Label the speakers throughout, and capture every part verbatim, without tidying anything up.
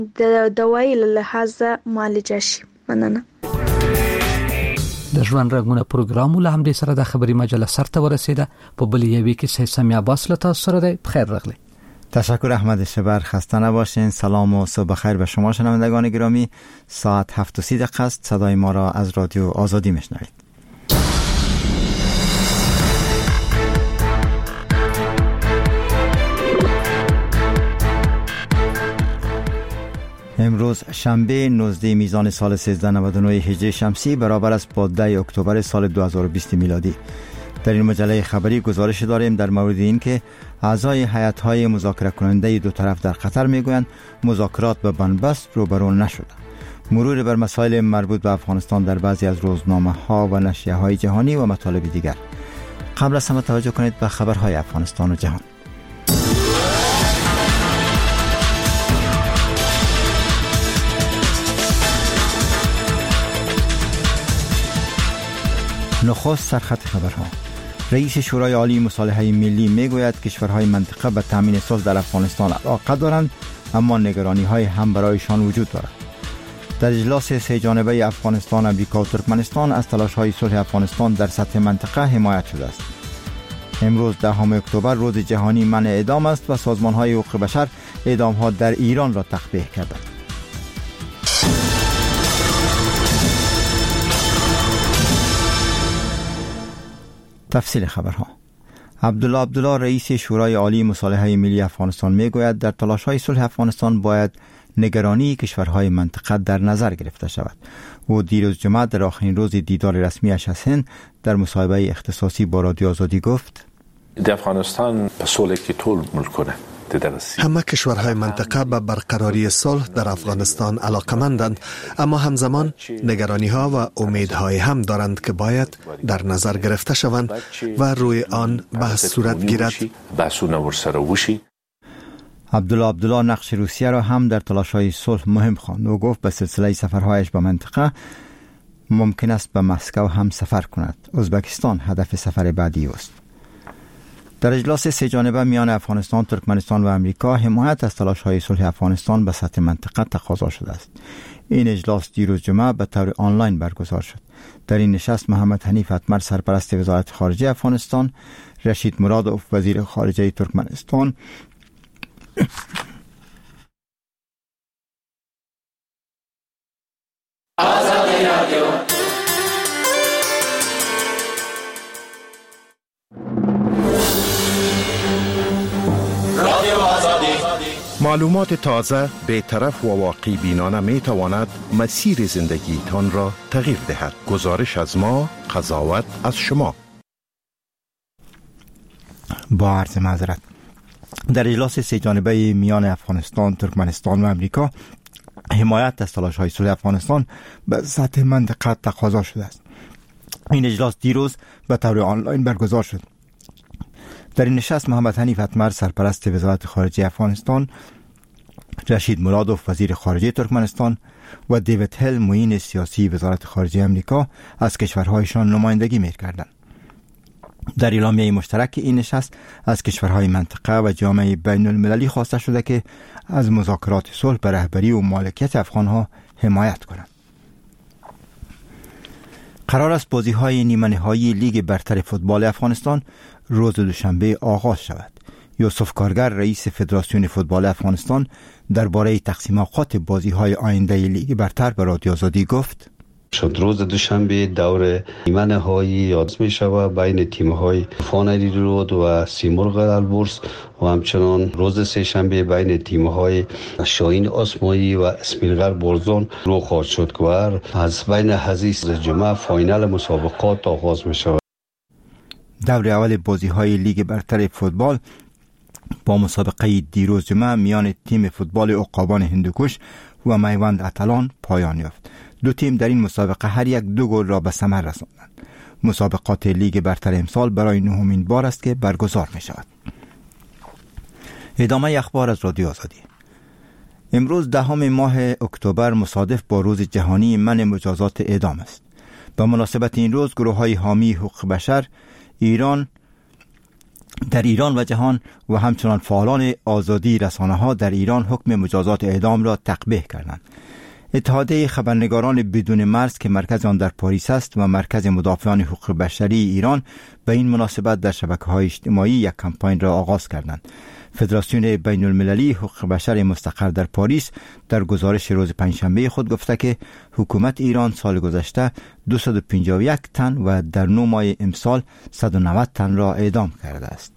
Speaker 1: د دوايي له لحاظه معالجه شي. مننه.
Speaker 2: د ژوند رنګونه پروګرام له همدې سره د خبري مجله سرته ورسیده. په بل یوې کې سامي عباس له تاسو سره دی. بخیر راغلی.
Speaker 3: تشکر احمد شبر. خسته نباشین. سلام و صبح بخیر به شما شنوندگان گرامی. ساعت هفت و سی دقیقه است. صدای ما را از رادیو آزادی میشنوید. امروز شنبه نوزده میزان سال سیزده نود و نه هجری شمسی برابر است با ده اکتبر سال دو هزار و بیست میلادی. در این مجله خبری گزارش داریم در مورد این که اعضای هیئت‌های مذاکره کننده دو طرف در قطر میگویند مذاکرات به بنبست روبرو نشده. مرور بر مسائل مربوط به افغانستان در بعضی از روزنامه‌ها و نشریه‌های جهانی و مطالب دیگر. قبل از همه توجه کنید به خبرهای افغانستان و جهان. نخست سرخط خبرها. رئیس شورای عالی مصالحه ملی میگوید کشورهای منطقه به تامین صلح در افغانستان علاقه دارند، اما نگرانی‌های هم برایشان وجود دارد. در اجلاس سه جانبه افغانستان، امریکا و ترکمنستان از تلاش‌های صلح افغانستان در سطح منطقه حمایت شده است. امروز دهم اکتبر روز جهانی منع اعدام است و سازمان‌های حقوق بشر اعدام‌ها در ایران را تقبیح کردند. تفصیل خبرها. عبدالله عبدالله رئیس شورای عالی مصالحه ملی افغانستان میگوید در تلاش‌های صلح افغانستان باید نگرانی کشورهای منطقه در نظر گرفته شود. او دیروز جمعه در آخرین روز دیدار رسمیش از هند در مصاحبه اختصاصی با رادیو آزادی گفت:
Speaker 4: در افغانستان په سوله کې ټول ملکونه
Speaker 5: همه کشورهای منطقه به برقراری صلح در افغانستان علاقمندند، اما همزمان نگرانی ها و امیدهای هم دارند که باید در نظر گرفته شوند و روی آن بحث صورت گیرد.
Speaker 3: عبدالله عبدالله نقش روسیه را هم در تلاش‌های صلح مهم خواند. او گفت به سلسله سفرهایش به منطقه ممکن است به مسکو هم سفر کند. ازبکستان هدف سفر بعدی است. در اجلاس سه جانبه میان افغانستان، ترکمنستان و امریکا حمایت از تلاش‌های صلح افغانستان به سطح منطقه تقاضا شده است. این اجلاس دیروز جمعه به طور آنلاین برگزار شد. در این نشست محمد حنیف اتمر سرپرست وزارت خارجه افغانستان، رشید مرادوف وزیر خارجه ترکمنستان
Speaker 6: معلومات تازه، بی‌طرف و واقعی بینانه می تواند مسیر زندگی تان را تغییر دهد. گزارش از ما، قضاوت از شما.
Speaker 3: با عرض معذرت. در اجلاس سه جانبه میان افغانستان، ترکمنستان و امریکا حمایت از تلاش‌های صلح افغانستان به سطح منطقه تقاضا شده است. این اجلاس دیروز به طور آنلاین برگزار شد. در این نشست محمد حنیف اتمر سرپرست وزارت خارجه افغانستان، رشید مرادوف وزیر خارجه ترکمنستان و دیوید هل معین سیاسی وزارت خارجه امریکا از کشورهایشان نمایندگی می‌کردند. در اعلامیه مشترک این نشست از کشورهای منطقه و جامعه بین المللی خواسته شده که از مذاکرات صلح به رهبری و مالکیت افغانها حمایت کنند. قرار است بازی‌های نیمه نهایی لیگ برتر فوتبال افغانستان روز دوشنبه آغاز شود. یوسف کارگر رئیس فدراسیون فوتبال افغانستان درباره تقسیم اوقات بازی‌های آینده لیگ برتر به رادیو آزادی گفت:
Speaker 7: شد روز دوشنبه دور نیمه نهایی آغاز می شود بین تیم‌های طوفان رود و سیمرغ البرز و همچنان روز سه شنبه بین تیم‌های شاهین آسمایی و اسمیرغر برزون رو خواهد شد که از بین حزیز جمعه فاینال مسابقات آغاز می شود.
Speaker 3: دور اول بازی‌های لیگ برتر فوتبال با مسابقه دیروز جمعه میان تیم فوتبال عقابان هندوکش و میوند اتلان پایان یافت. دو تیم در این مسابقه هر یک دو گل را به ثمر رساندند. مسابقات لیگ برتر امسال برای نهمین بار است که برگزار می شود. ادامه اخبار از رادیو آزادی. امروز دهم ماه اکتبر مصادف با روز جهانی منع مجازات اعدام است. به مناسبت این روز گروه‌های حامی حقوق بشر ایران در ایران و جهان و همچنان فعالان آزادی رسانه‌ها در ایران حکم مجازات اعدام را تقبیح کردند. اتحادیه خبرنگاران بدون مرز که مرکز آن در پاریس است و مرکز مدافعان حقوق بشری ایران به این مناسبت در شبکه‌های اجتماعی یک کمپاین را آغاز کردند. فدراسیون بین المللی حقوق بشر مستقر در پاریس در گزارش روز پنجشنبه خود گفته که حکومت ایران سال گذشته دویست و پنجاه و یک تن و در نه ماه امسال صد و نود تن را اعدام کرده است.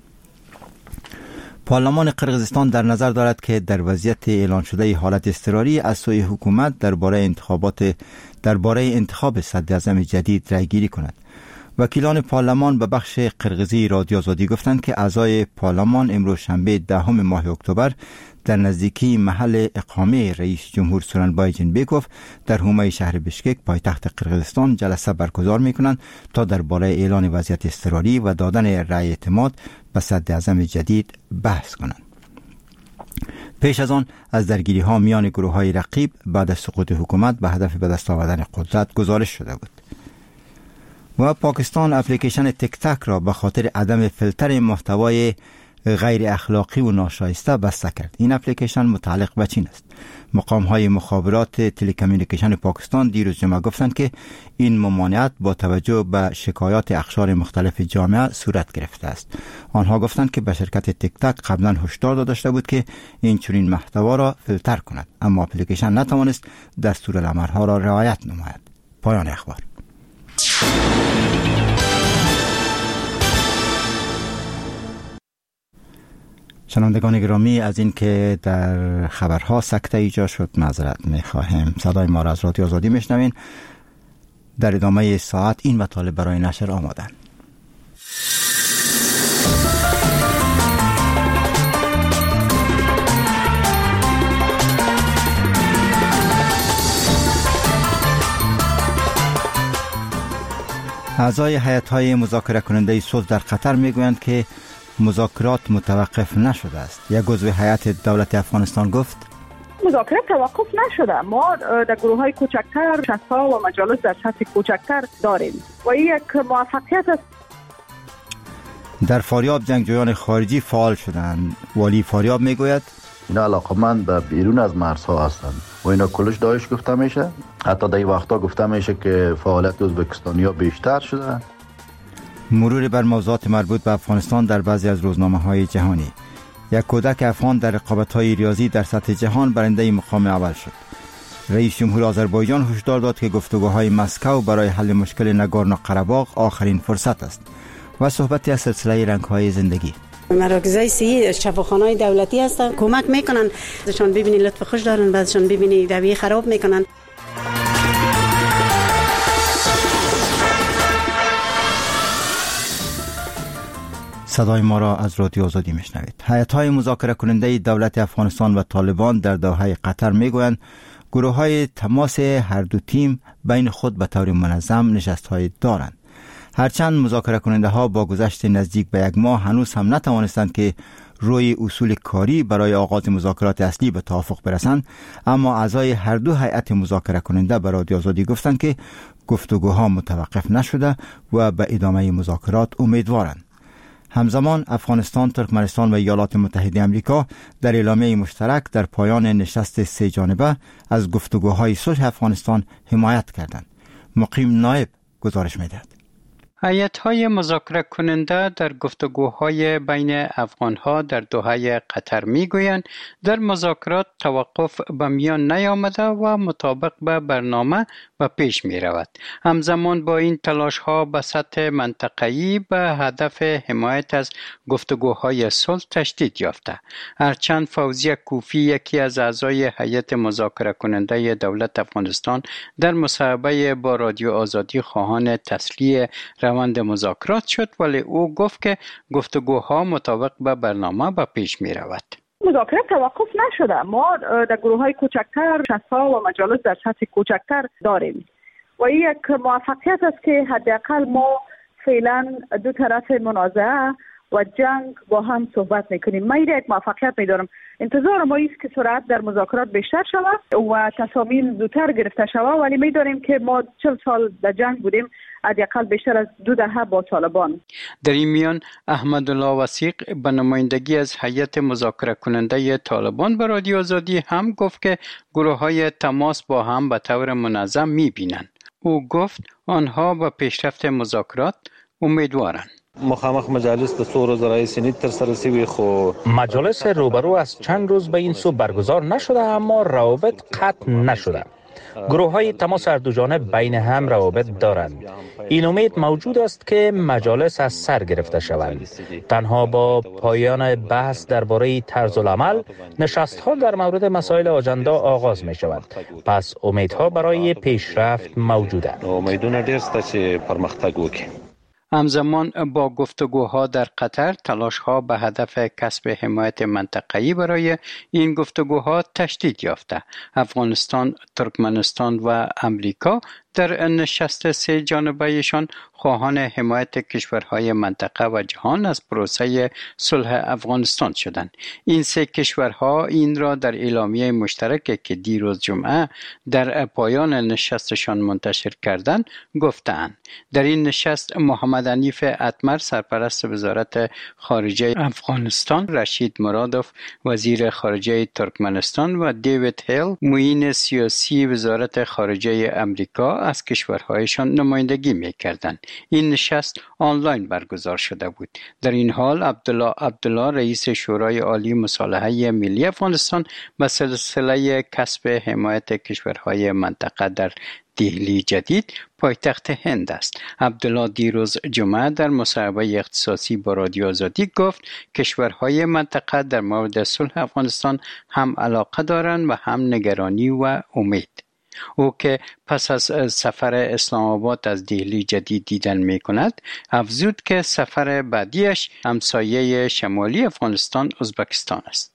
Speaker 3: پارلمان قرقیزستان در نظر دارد که در وضعیت اعلان شده حالت اضطراری از سوی حکومت درباره انتخابات درباره انتخاب صدراعظم جدید رأیگیری کند. وکیلان پارلمان به بخش قرقیزی رادیو آزادی گفتند که اعضای پارلمان امروز شنبه دهم ماه اکتبر در نزدیکی محل اقامه رئیس جمهور سورنبای جنبکوف در حومه شهر بشکک پایتخت قرقیزستان جلسه برگزار می‌کنند تا درباره اعلان وضعیت اضطراری و دادن رأی اعتماد به صدراعظم جدید بحث کنند. پیش از آن از درگیری ها میان گروه های رقیب بعد از سقوط حکومت به هدف به دست آوردن قدرت گزارش شده بود. و پاکستان اپلیکیشن تک تک را به خاطر عدم فیلتر محتوای غیر اخلاقی و ناشایسته بسته کرد. این اپلیکیشن متعلق به چین است. مقام های مخابرات تلکامیونیکیشن پاکستان دیروز جمعه گفتند که این ممانعت با توجه به شکایات اقشار مختلف جامعه صورت گرفته است. آنها گفتند که به شرکت تک تک قبلا هشدار داده بود که این چنین محتوا را فیلتر کند، اما اپلیکیشن نتوانست دستورالعملها را رعایت نماید. پایان اخبار. شنوندگان گرامی، از این که در خبرها سکته ایجاد شد معذرت می‌خواهیم. صدای ما را از رادیو آزادی میشنوین. در ادامه ساعت این مطالب برای نشر آمادن. اعضای هیئت‌های مذاکره کننده صلح در قطر میگویند که مذاکرات متوقف نشده است. یک عضو هیئت دولت افغانستان گفت
Speaker 8: مذاکرات توقف نشده. ما در گروه‌های کوچکتر شصت‌ها و مجالس در سطح کوچکتر داریم و این یک موفقیت است.
Speaker 3: در فاریاب جنگجویان خارجی فعال شدند. والی فاریاب میگوید
Speaker 9: اینا علاقمند به بیرون از مرزها هستند و اینا کلش داعش گفته میشه. حتی در این وقتا گفته میشه که فعالیت ازبکستانی‌ها بیشتر شده.
Speaker 3: مرور بر موضوعات مربوط به افغانستان در بعضی از روزنامه‌های جهانی. یک کودک افغان در رقابت‌های ریاضی در سطح جهان برنده مقام اول شد. رئیس جمهور آذربایجان هشدار داد که گفتگوهای مسکو برای حل مشکل ناگورنو قره‌باغ آخرین فرصت است. و صحبتی از سلسله رنگ‌های زندگی.
Speaker 10: مراکزهای صحی شفاخانه‌های دولتی هستن، کمک میکنن. ازشان ببینی لطف خوش دارن، بعدشان ببینی رویه خراب میکنن.
Speaker 3: صدای ما را از رادیو آزادی میشنوید. هیئت‌های مذاکره کننده دولت افغانستان و طالبان در دوحه قطر میگویند گروه‌های تماس هر دو تیم بین خود به طور منظم نشست‌های دارند. هرچند مذاکره کننده ها با گذشت نزدیک به یک ماه هنوز هم نتوانستند که روی اصول کاری برای آغاز مذاکرات اصلی به توافق برسند، اما اعضای هر دو هیئت مذاکره کننده به رادیو آزادی گفتند که گفتگوها متوقف نشده و به ادامه مذاکرات امیدوارند. همزمان افغانستان، ترکمنستان و ایالات متحده آمریکا در اعلامیه مشترک در پایان نشست سه جانبه از گفتگوهای صلح افغانستان حمایت کردند. مقیم نایب گزارش می‌دهد.
Speaker 11: هیئت‌های مذاکره کننده در گفتگوهای بین افغان‌ها در دوحه قطر می‌گویند در مذاکرات توقف به میان نیامده و مطابق به برنامه به پیش می‌رود. همزمان با این تلاش‌ها به سطح منطقه‌ای به هدف حمایت از گفتگوهای صلح تشدید یافته. هرچند فوزیه کوفی، یکی از اعضای هیئت مذاکره کننده دولت افغانستان، در مصاحبه با رادیو آزادی خواهان تسلیح روند مذاکرات شد، ولی او گفت که گفتگوها مطابق به برنامه به پیش می رود.
Speaker 8: مذاکرات توقف نشده. ما در گروه‌های کوچکتر شصت‌ها و مجالس در سطح کوچکتر داریم و این یک موفقیت است که حداقل ما فعلا دو طرف منازعه و جنگ با هم صحبت میکنیم. من یک موفقیت میدارم. انتظار ما است که سرعت در مذاکرات بیشتر شود و تصامیم زودتر گرفته شود، ولی می‌دانیم که ما چهل سال در جنگ بودیم، حداقل بیشتر از دو دهه با طالبان.
Speaker 11: در این میان احمدالله وثیق به نمایندگی از هیئت مذاکره کننده طالبان به رادیو آزادی هم گفت که گروه‌های تماس با هم به طور منظم می‌بینند. او گفت آنها به پیشرفت مذاکرات امیدوارند.
Speaker 12: مخامخ مجالس د څو ورځې راهیسې نه ترسره شوي، خو
Speaker 13: مجالس روبرو از چند روز به این سو برگزار نشده اما روابط قطع نشده. گروه های تماس هر دو جانب بین هم روابط دارند. این امید موجود است که مجالس از سر گرفته شوند. تنها با پایان بحث درباره طرز العمل، نشست ها در مورد مسائل آجندا آغاز می شود. پس امیدها برای پیشرفت موجوده.
Speaker 12: امیدونه ډیر شته چې پرمختګ وکړي.
Speaker 11: همزمان با گفتگوها در قطر، تلاش‌ها به هدف کسب حمایت منطقه‌ای برای این گفتگوها تشدید یافته. افغانستان، ترکمنستان و امریکا در نشست سه جانبه‌ایشان خواهان حمایت کشورهای منطقه و جهان از پروسه صلح افغانستان شدند. این سه کشورها این را در اعلامیه مشترکی که دیروز جمعه در پایان نشستشان منتشر کردند گفتند. در این نشست محمد حنیف اتمر سرپرست وزارت خارجه افغانستان، رشید مرادوف وزیر خارجه ترکمنستان و دیوید هیل معین سیاسی وزارت خارجه امریکا از کشورهایشان نمایندگی می‌کردند. این نشست آنلاین برگزار شده بود. در این حال عبدالله عبدالله رئیس شورای عالی مصالحه ملی افغانستان به سلسله کسب حمایت کشورهای منطقه در دهلی جدید پایتخت هند است. عبدالله دیروز جمعه در مصاحبه اختصاصی با رادیو آزادی گفت کشورهای منطقه در مورد صلح افغانستان هم علاقه دارند و هم نگرانی و امید. او که پس از سفر اسلام آباد از دهلی جدید دیدن می کند، افزود که سفر بعدیش همسایه شمالی افغانستان ازبکستان است.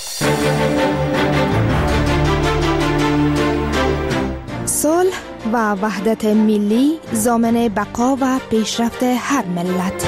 Speaker 14: صلح و وحدت ملی ضامن بقا و پیشرفت هر ملت.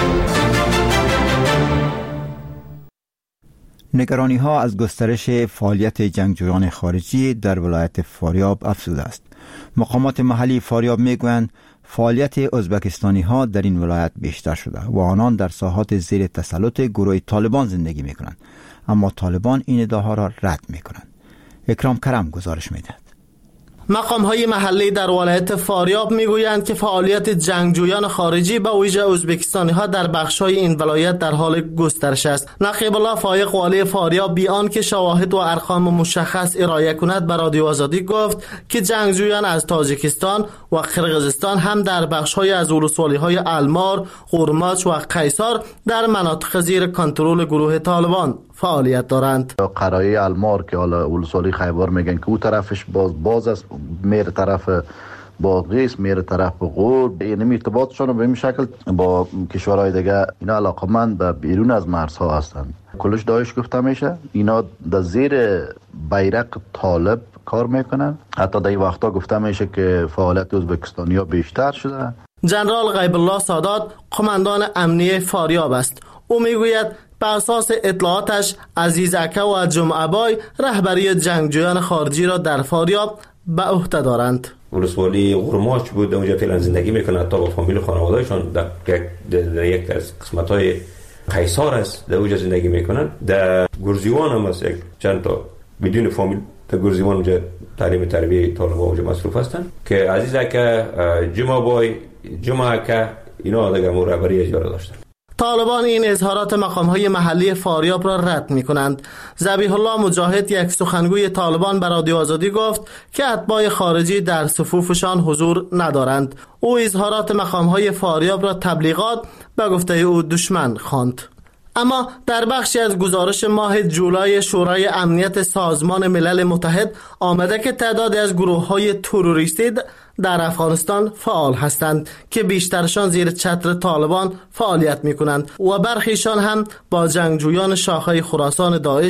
Speaker 3: نگرانی ها از گسترش فعالیت جنگجویان خارجی در ولایت فاریاب افزوده است. مقامات محلی فاریاب میگویند فعالیت ازبکستانی ها در این ولایت بیشتر شده و آنان در ساحات زیر تسلط گروه طالبان زندگی میکنند، اما طالبان این ادعاها را رد میکنند. اکرام کرم گزارش میدهد.
Speaker 15: مقام‌های محلی در ولایت فاریاب میگویند که فعالیت جنگجویان خارجی به ویژه ازبکستانی‌ها در بخش‌های این ولایت در حال گسترش است. نقیب الله فایق والی فاریاب بی آنکه شواهد و ارقام مشخص ارائه کند به رادیو آزادی گفت که جنگجویان از تاجیکستان و قرقیزستان هم در بخش‌های از ولسوالی‌های المار، قورماچ و قیصار در مناطق زیر کنترل گروه طالبان فعالیت دارند.
Speaker 9: قرایه المار که حالا ولسوالی خیبر میگن که اون طرفش باز باز است، میره طرف بادغیس، میره طرف غور، این ارتباطشون به این شکل با کشورهای دیگه اینا علاقمند به بیرون از مرزها هستند. کلش داعش گفته میشه، اینا در زیر بیرق طالب کار میکنن. حتی در این وقتا گفته میشه که فعالیت ازبکستانی ها بیشتر شده.
Speaker 15: جنرال غیب الله سادات قماندان امنیه فاریاب است. او میگوید به اساس اطلاعاتش عزیز اکه و جمعه بای رهبری جنگجویان خارجی را در فاریاب به عهده دارند.
Speaker 16: ولسوالی قورماچ بود، اونجا فعلا زندگی میکنه، تا با فامیل خانواده‌شان در, در یک از قسمت‌های قیصار است در اونجا زندگی میکنن. در گرزیوان هم است یک چند تا بدون فامیل در گرزیوان اونجا تعلیم تربیه طالبان اونجا مصروف هستند که عزیز اکه، جمعه بای، جمعه اکه اینا دیگه رهبری اجاره داشتن.
Speaker 15: طالبان این اظهارات مقام‌های محلی فاریاب را رد می‌کنند. ذبیح الله مجاهد یک سخنگوی طالبان به رادیو آزادی گفت که اتباع خارجی در صفوفشان حضور ندارند. او اظهارات مقام‌های فاریاب را تبلیغات به گفته او دشمن خواند. اما در بخشی از گزارش ماه جولای شورای امنیت سازمان ملل متحد آمده که تعدادی از گروه‌های تروریستی در افغانستان فعال هستند که بیشترشان زیر چتر طالبان فعالیت می‌کنند و برخیشان هم با جنگجویان شاخه خراسان داعش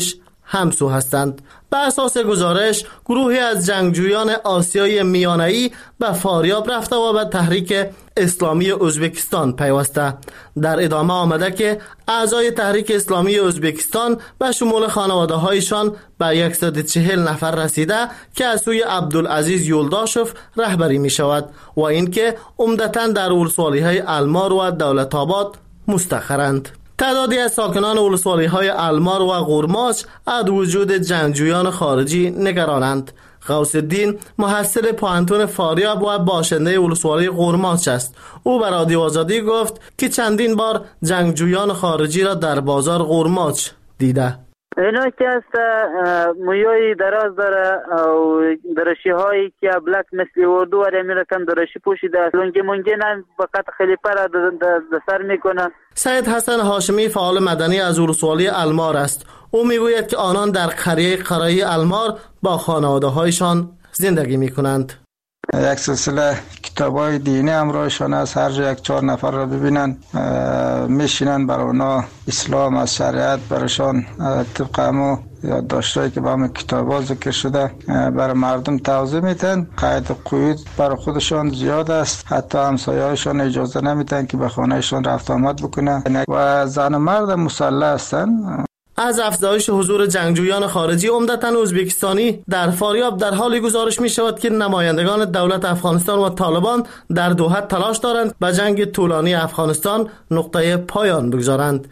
Speaker 15: همسو هستند. به اساس گزارش گروهی از جنگجویان آسیای میانه‌ای به فاریاب رفته و به تحریک اسلامی ازبکستان پیوسته. در ادامه آمده که اعضای تحریک اسلامی ازبکستان به شمول خانواده هایشان به صد و چهل نفر رسیده که از سوی عبدالعزیز یولداشف رهبری می شود و اینکه عمدتاً در ولسوالی های المار و دولت آباد مستقرند. تعدادی از ساکنان ولسوالی های المار و غورماچ از وجود جنگجویان خارجی نگرانند. غوث الدین محصل پوهنتون فاریاب و باشنده ولسوالی غورماچ است. او به رادیو آزادی گفت که چندین بار جنگجویان خارجی را در بازار غورماچ دیده.
Speaker 17: اینا که است مویای دراز داره و درشی هایی که بلک مثل اردو و امیرکان درشی پوشیده است. لنگی منگی نه فقط خلیپه را در سر میکنه.
Speaker 15: سید حسن هاشمی فعال مدنی از ولسوالی المار است. او میگوید که آنان در قریه قرایی المار با خانواده هایشان زندگی میکنند.
Speaker 18: یک سلسله کتابای دینی همراهشان است. هر جا یک چهار نفر را ببینن میشینن برای اونا اسلام از شریعت برشان طبق همو یادداشتایی که با همه کتابا ذکر شده برای مردم توضیح میدن. قید و قیود برای خودشان زیاد است. حتی همسایه‌هایشان اجازه نمیدن که به خانهشان رفت آمد بکنن و زن و مرد مسلح هستن.
Speaker 15: از افزایش حضور جنگجویان خارجی عمدتاً ازبکستانی در فاریاب در حالی گزارش می شود که نمایندگان دولت افغانستان و طالبان در دوحه تلاش دارند به جنگ طولانی افغانستان نقطه پایان بگذارند.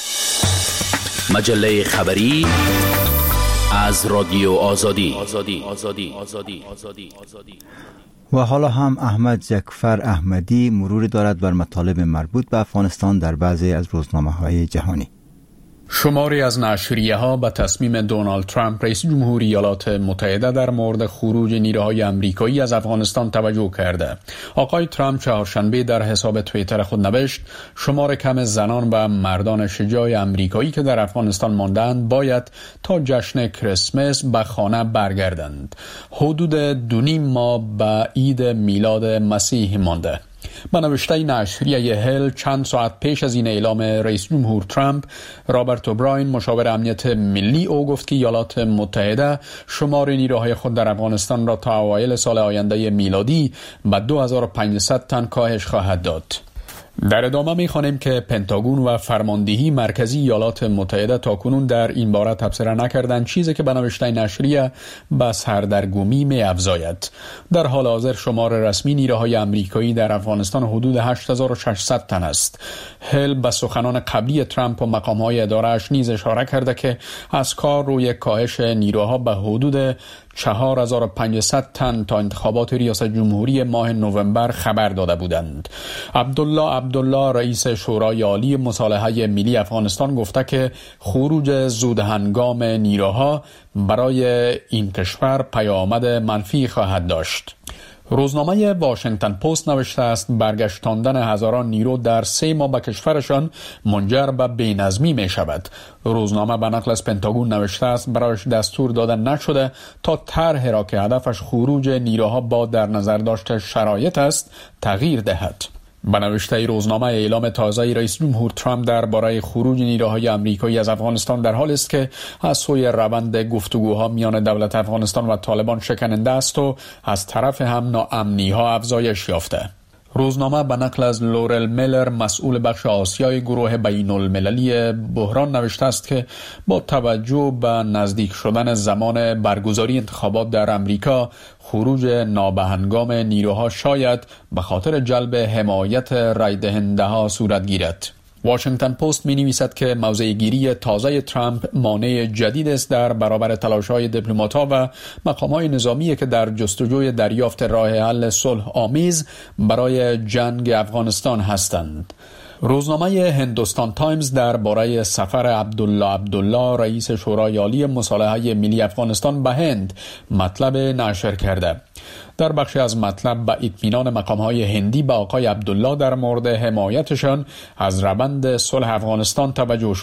Speaker 19: مجله خبری از رادیو آزادی.
Speaker 3: و حالا هم احمد جعفر احمدی مروری دارد بر مطالب مربوط به افغانستان در بعضی از روزنامه‌های جهانی.
Speaker 20: شماری از نشریه‌ها به تصمیم دونالد ترامپ رئیس جمهوری ایالات متحده در مورد خروج نیروهای آمریکایی از افغانستان توجه کرده. آقای ترامپ چهارشنبه در حساب توییتر خود نوشت شمار کم زنان و مردان شجاع آمریکایی که در افغانستان ماندند باید تا جشن کریسمس به خانه برگردند. حدود دو نیم ماه به عید میلاد مسیح مانده. با نوشته نشریه هل چند ساعت پیش از این اعلام رئیس جمهور ترامپ، رابرت اوبراین مشاور امنیت ملی او گفت که ایالات متحده شمار نیروهای خود در افغانستان را تا اوایل سال آینده میلادی به دو هزار و پانصد تن کاهش خواهد داد. در ادامه می‌خوانیم که پنتاگون و فرماندهی مرکزی ایالات متحده تاکنون در این باره تبصره نکردند، چیزی که به نوشته نشریه به سردرگمی می‌افزاید. در حال حاضر شمار رسمی نیروهای آمریکایی در افغانستان حدود هشت هزار و ششصد تن است. هل به سخنان قبلی ترامپ و مقام‌های اداره‌اش نیز اشاره کرده که از کار روی کاهش نیروها به حدود چهار هزار و پانصد تن تا انتخابات ریاست جمهوری ماه نوامبر خبر داده بودند. عبدالله عبدالله رئیس شورای عالی مصالحه ملی افغانستان گفته که خروج زودهنگام نیروها برای این کشور پیامد منفی خواهد داشت. روزنامه واشنگتن پست نوشته است برگشتاندن هزاران نیرو در سه ماه به کشورشان منجر به بی‌نظمی می شود. روزنامه به نقل از پنتاگون نوشته است برایش دستور داده نشده تا طرحی را که هدفش خروج نیروها با در نظر داشته شرایط است تغییر دهد. به نوشته روزنامه اعلام تازه رئیس جمهور ترامپ درباره خروج نیروهای آمریکایی از افغانستان در حالی است که از سوی روند گفتگوها میان دولت افغانستان و طالبان شکننده است و از طرف هم ناامنی‌ها افزایش یافته. روزنامه به نقل از لورل میلر مسئول بخش آسیای گروه بین المللی بحران نوشته است که با توجه به نزدیک شدن زمان برگزاری انتخابات در امریکا خروج نابهنگام نیروها شاید به خاطر جلب حمایت رای دهنده ها صورت گیرد. واشنگتن پست می نویسد که موضع گیری تازه ترامپ مانع جدید است در برابر تلاش‌های دیپلمات‌ها و مقام‌های نظامی که در جستجوی دریافت راه حل صلح آمیز برای جنگ افغانستان هستند. روزنامه هندوستان تایمز درباره سفر عبدالله عبدالله رئیس شورای عالی مصالحه ملی افغانستان به هند مطلب نشر کرده. در بخشی از مطلب به اطمینان مقام‌های هندی به آقای عبدالله در مورد حمایتشان از روند صلح افغانستان توجه شده.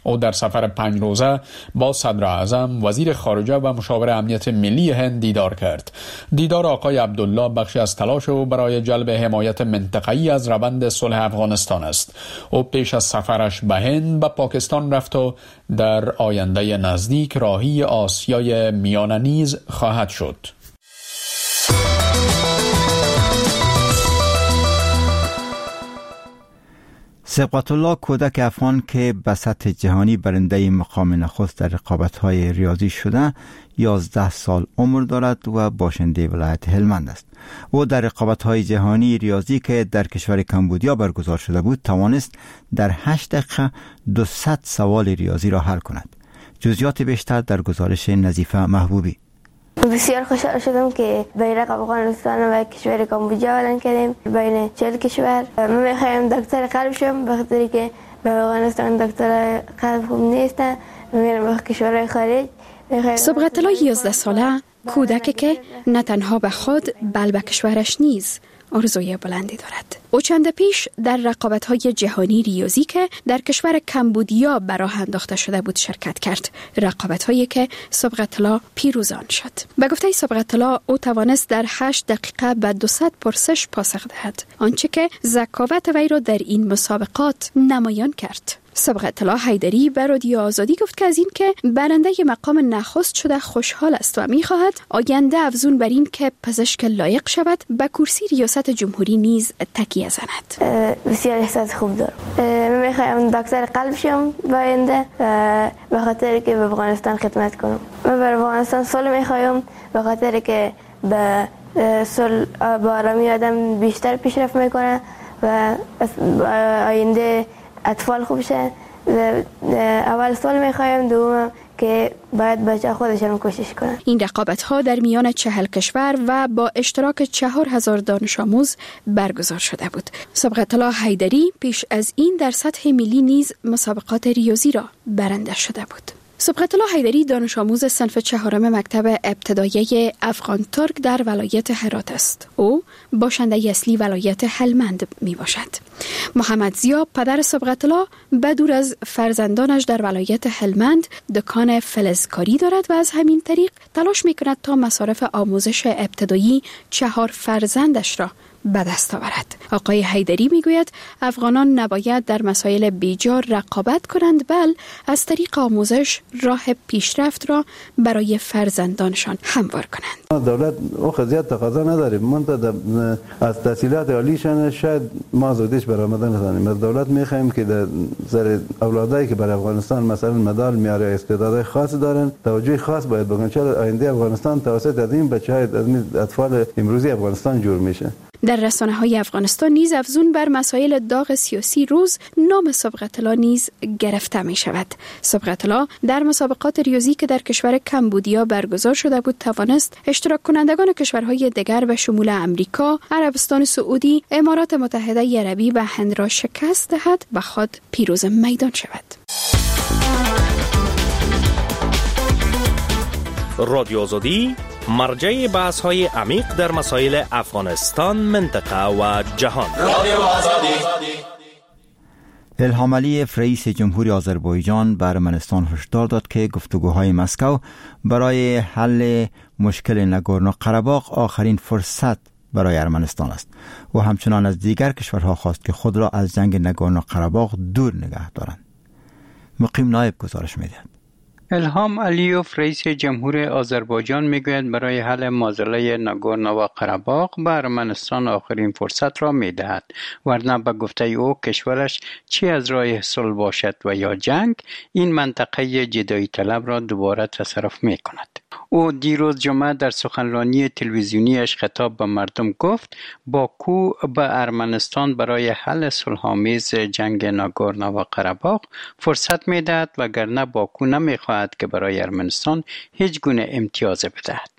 Speaker 20: او در سفر پنج روزه با صدر اعظم، وزیر خارجه و مشاور امنیت ملی هند دیدار کرد. دیدار آقای عبدالله بخشی از تلاش او برای جلب حمایت منطقه‌ای از روند صلح افغانستان است. او پیش از سفرش به هند به پاکستان رفت و در آینده نزدیک راهی آسیای میانه نیز خواهد شد.
Speaker 3: سبقت الله کودک افغان که به سطح جهانی برنده مقام نخست در رقابت‌های ریاضی شده یازده سال عمر دارد و باشنده ولایت هلمند است. او در رقابت‌های جهانی ریاضی که در کشور کمبودیا برگزار شده بود توانست در هشت دقیقه دویست سوال ریاضی را حل کند. جزئیات بیشتر در گزارش نظیفه محبوبی.
Speaker 21: بسیار خوشحال شدم که بیرق افغانستان و کشور کامبوجا اعلان کردیم بین چهل کشور. من میخوایم دکتر قلب شم به خاطر که به افغانستان دکتر قلب خوب نیستن. میرم به کشورهای خارج.
Speaker 22: سبقت الله یازده ساله کودکی که نه تنها به خود بل به کشورش نیز آرزوی بلندی دارد. او چند پیش در رقابت‌های جهانی ریاضی که در کشور کمبودیا براه انداخته شده بود شرکت کرد. رقابت‌هایی که سبقت الله پیروزان شد. به گفته سبقت الله او توانست در هشت دقیقه به دویست پرسش پاسخ دهد، آنچه که ذکاوت وی را در این مسابقات نمایان کرد. سبقت الله حیدری به رادیو آزادی گفت که از این که برنده مقام نخست شده خوشحال است و می‌خواهد آینده افزون بر این که پزشک لایق شود به کرسی ریاست جمهوری نیز تکیه زند.
Speaker 21: بسیار احساس خوب دارم. من می‌خواهم دکتر قلب شم به آینده به خاطر که به افغانستان خدمت کنم. من به افغانستان صلح می‌خواهم به خاطر که به صلح با آرامی آدم بیشتر پیشرفت می‌کنه و آینده اطفال خوب شد. اول سال میخوایم، دوم که باید بچه خودشون کوشش کنن.
Speaker 22: این رقابت ها در میان چهل کشور و با اشتراک چهار هزار دانش آموز برگزار شده بود. سبقت الله حیدری پیش از این در سطح ملی نیز مسابقات ریاضی را برنده شده بود. سبقت الله حیدری دانش آموز صنف چهارم مکتب ابتدایی افغان ترک در ولایت هرات است. او باشنده اصلی ولایت هلمند می باشد. محمد زیا پدر سبقت الله بدور از فرزندانش در ولایت هلمند دکان فلزکاری دارد و از همین طریق تلاش می کند تا مصارف آموزش ابتدایی چهار فرزندش را به دست آورد. آقای حیدری میگوید افغانان نباید در مسائل بیجار رقابت کنند، بل از طریق آموزش راه پیشرفت را برای فرزندانشان هموار کنند.
Speaker 23: دولت او خزیت تقاضا نداریم، منتها از تحصیلات عالیشان شاید ما زودیش برآمده نتونیم. از دولت میخوایم که در سر اولادایی که برای افغانستان مثلا مدال میاره استعدادهای خاص دارن توجه خاص باید بکنن، چرا آینده افغانستان توسط از این بچهای از این اطفال امروزی افغانستان جور میشه.
Speaker 22: در رسانه های افغانستان نیز افزون بر مسائل داغ سیاسی روز نام سبقت الله نیز گرفته می شود. سبقت الله در مسابقات ریاضی که در کشور کمبودیا برگزار شده بود توانست اشتراک کنندگان کشورهای دیگر به شمول امریکا، عربستان سعودی، امارات متحده عربی و هند را شکست دهد و خود پیروز میدان شود.
Speaker 24: رادیو آزادی مرجع بحث های عمیق در مسائل افغانستان، منطقه و جهان.
Speaker 3: الهام علیف رئیس جمهوری آذربایجان به ارمنستان هشدار داد که گفتگوهای مسکو برای حل مشکل ناگورنو قره‌باغ آخرین فرصت برای ارمنستان است و همچنان از دیگر کشورها خواست که خود را از جنگ ناگورنو قره‌باغ دور نگه دارند. مقیم نایب گزارش می‌دهد.
Speaker 11: الهام علیوف رئیس جمهور آذربایجان میگوید برای حل معضله ناگورنو و قره‌باغ به ارمنستان آخرین فرصت را میدهد، ورنه به گفته او کشورش چی از راه صلح باشد و یا جنگ این منطقه جدایی طلب را دوباره تصرف میکند. او دیروز جمعه در سخنرانی تلویزیونیش خطاب به مردم گفت باکو به ارمنستان برای حل صلح‌آمیز جنگ ناگورنو و قره‌باغ فرصت میدهد، وگرنه باکو نمیخواهد که برای ارمنستان هیچ گونه امتیاز بدهد.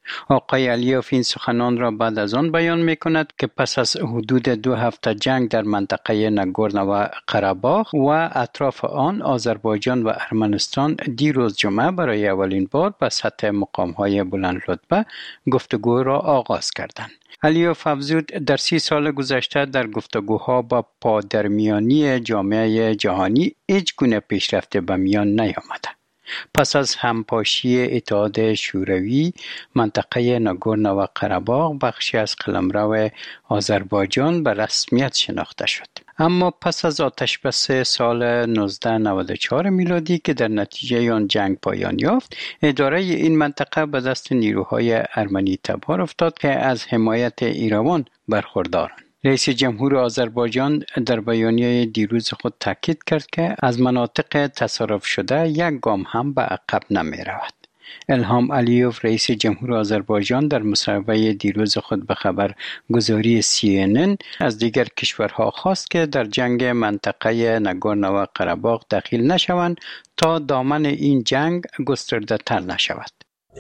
Speaker 11: آقای علیوف این سخنان را بعد از آن بیان می کند که پس از حدود دو هفته جنگ در منطقه ناگورنو و قره‌باغ و اطراف آن، آذربایجان و ارمنستان دیروز جمعه برای اولین بار به سطح مقام‌های بلند رتبه گفتگو را آغاز کردند. علیوف افزود در سی سال گذشته در گفتگوها با پادرمیانی جامعه جهانی هیچ گونه پیشرفت به میان نیامده. پس از همپاشی اتحاد شوروی، منطقه ناگورنو و قره‌باغ بخشی از قلمرو آذربایجان به رسمیت شناخته شد. اما پس از آتشبس سال نوزده نود و چهار میلادی که در نتیجه آن جنگ پایان یافت، اداره این منطقه به دست نیروهای ارمنی تبار افتاد که از حمایت ایران برخوردارند. رئیس جمهور آذربایجان در بیانیه دیروز خود تاکید کرد که از مناطق تصرف شده یک گام هم به عقب نمی رود. الهام علیوف رئیس جمهور آذربایجان در مصاحبه دیروز خود به خبر گزاری سی ان ان از دیگر کشورها خواست که در جنگ منطقه ناگورنو و قره‌باغ دخیل نشوند تا دامن این جنگ گسترده تر نشود.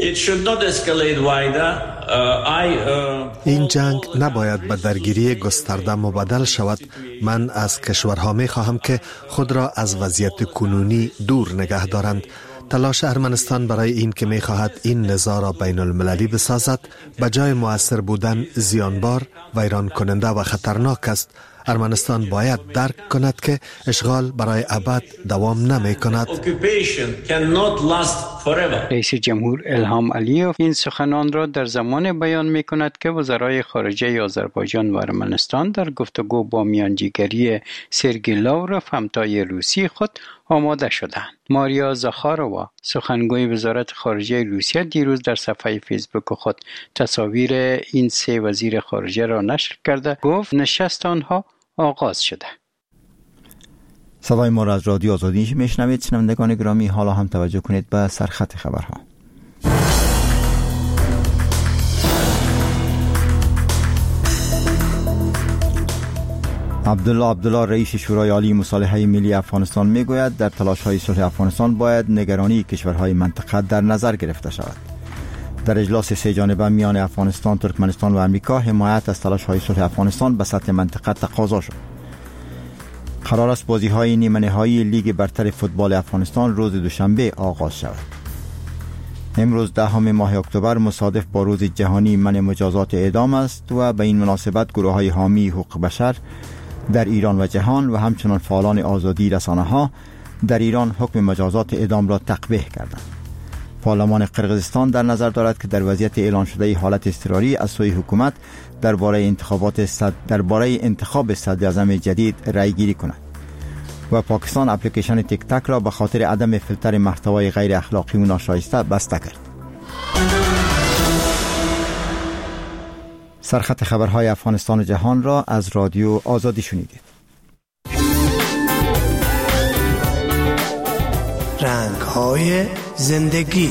Speaker 1: این جنگ نباید به درگیری گسترده مبادل شود. من از کشورها می خواهم که خود را از وضعیت کنونی دور نگه دارند. تلاش ارمنستان برای این که می خواهد این نزاع را بین المللی بسازد به جای مؤثر بودن زیانبار، ویران کننده و خطرناک است. ارمنستان باید درک کند که اشغال برای ابد دوام نمی کند.
Speaker 11: رئیس جمهور الهام علیوف این سخنان را در زمان بیان می کند که وزرای خارجه آذربایجان و ارمنستان در گفتگو با میانجیگری سرگئی لاوروف همتای روسی خود آماده شدند. ماریا زاخاروا سخنگوی وزارت خارجه روسیه دیروز در صفحه فیسبوک خود تصاویر این سه وزیر خارجه را نشر کرده گفت نشست آنها آغاز شده.
Speaker 3: صدای ما را از رادیو آزادی میشنوید. شنوندگان گرامی، حالا هم توجه کنید به سرخط خبرها. عبدالله عبدالله رئیس شورای عالی مصالحه ملی افغانستان میگوید در تلاش‌های صلح افغانستان باید نگرانی کشورهای منطقه در نظر گرفته شود. در اجلاس سه جانبه میان افغانستان، ترکمنستان و امریکا، حمایت از تلاش‌های صلح افغانستان به سطح منطقه تقاضا شد. قرار است بازی‌های نیمه نهایی لیگ برتر فوتبال افغانستان روز دوشنبه آغاز شود. امروز دهم ماه اکتبر مصادف با روز جهانی منع مجازات اعدام است و به این مناسبت گروه‌های حامی حقوق بشر در ایران و جهان و همچنان فعالان آزادی رسانه‌ها در ایران حکم مجازات اعدام را تقبیح کردند. پارلمان قرقیزستان در نظر دارد که در وضعیت اعلان شده حالت اضطراری از سوی حکومت درباره انتخابات صد درباره انتخاب صدر اعظم جدید رأی گیری کند. و پاکستان اپلیکیشن تیک تاک را به خاطر عدم فیلتر محتوای غیر اخلاقی و ناشایسته بسته کرد. سرخط خبرهای افغانستان و جهان را از رادیو آزادی شنیدید.
Speaker 2: رنگ‌های زندگی.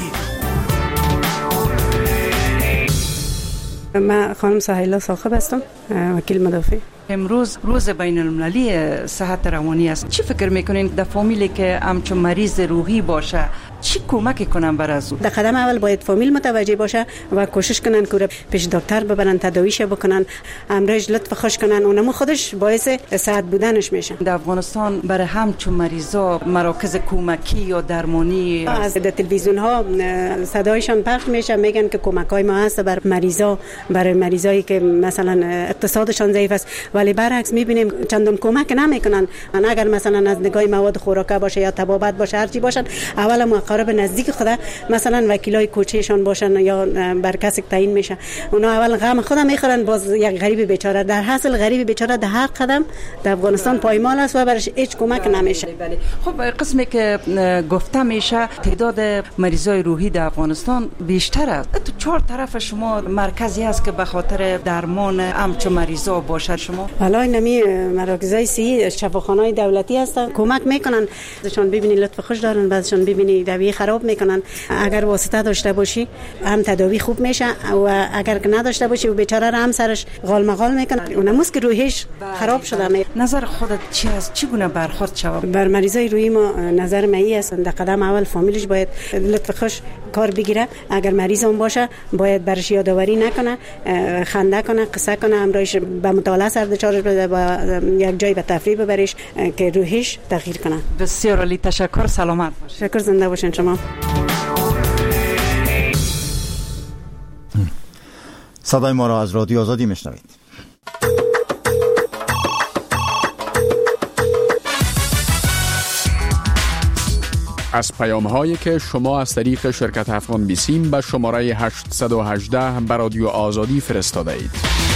Speaker 10: من خانم سهیلا صاحب هستم، وکیل مدافع.
Speaker 4: امروز روز بین المللی صحت روانی است. چی فکر میکنین در فامیلی که همچون مریض روحی باشه چی کمک کنن بر از او؟
Speaker 10: در قدم اول باید فامیل متوجه باشه و کوشش کنن که پیش دکتر ببرن، تداویش بکنن، امرش لطف خوش کنن، اونم خودش باعث صحت بودنش میشه.
Speaker 4: در افغانستان برای همچون مریضا مراکز کمکی یا درمانی
Speaker 10: از تلویزیون ها صدایشان پخش میشه، میگن که کمکای ما هست بر مریضا، برای مریضایی که مثلا اقتصادشان ضعیف است، ولی برعکس میبینیم چندان کمک نمیکنن. اگر مثلا از نگاه مواد خوراکه باشه یا طبابت باشه، هر چی باشن، اول مقرب نزدیک خدا مثلا وکیلای کوچهشان باشن یا بر کسی تعیین میشه، اونا اول غم خودم میخورن، باز یک غریب بیچاره. در حاصل غریب بیچاره در هر قدم در افغانستان پایمال است و برش هیچ کمک نمیشه.
Speaker 4: خب قسمی که گفته میشه تعداد مریضای روحی در افغانستان بیشتر است. تو چهار طرف شما مرکزی است که به خاطر درمان همچون مریضا باشه. شما
Speaker 10: والله نمی مراکزای سی شفاخانه‌های دولتی هستن، کمک میکنن. ازشون ببینی لطف خوش دارن، بعضشون ببینی داروی خراب میکنن. اگر واسطه داشته باشی هم تداوی خوب میشه و اگر که نداشته باشی و بیچاره را هم سرش غال مغال میکنن، اونموس که روحش خراب شده.
Speaker 4: نظر خودت چی است؟ چگونه برخورد شود؟
Speaker 10: بر مریضای روحی ما نظر می است در قدم اول فامیلش باید لطف خوش کار بگیره. اگر مریض هم باشه باید برش یادآوری نکنه، خنده کنه، قصه کنه، امرایش به مطالعه سر دچارش بده، با یک جای به تفریح ببریش که روحش تغییر کنه.
Speaker 4: بسیار عالی، تشکر. سلامت باشید.
Speaker 10: شکر، زنده باشین شما.
Speaker 3: صدای ما را از رادیو آزادی میشنوید.
Speaker 20: از پیام هایی که شما از طریق شرکت افغان بیسیم به شماره هشت یک هشت به رادیو آزادی فرستاده اید.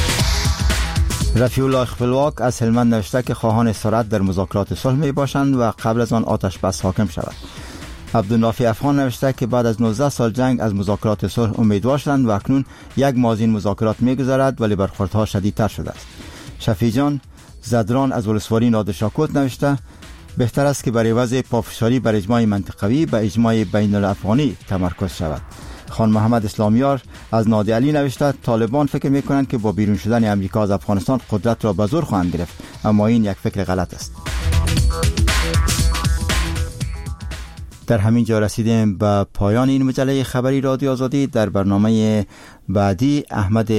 Speaker 3: رفیع الله خپلواک از هلمند نوشته که خواهان اسارت در مذاکرات صلح می باشند و قبل از آن آتش بس حاکم شود. عبدالنافی افغان نوشته که بعد از نوزده سال جنگ از مذاکرات صلح امیدوار شدند و اکنون یک ماه از این مذاکرات می‌گذرد ولی برخوردها شدیدتر شده است. شفیع جان زدران از ولسوالی نادرشاکوت نوشته بهتر است که بر عوض پافشاری بر اجماع منطقوی به اجماع بین الافغانی تمرکز شود. خان محمد اسلامیار از نادی علی نوشته طالبان فکر می‌کنند که با بیرون شدن امریکا از افغانستان قدرت را به زور خواهند گرفت، اما این یک فکر غلط است. در همین جا رسیدیم به پایان این مجله خبری رادیو آزادی. در برنامه بعدی احمد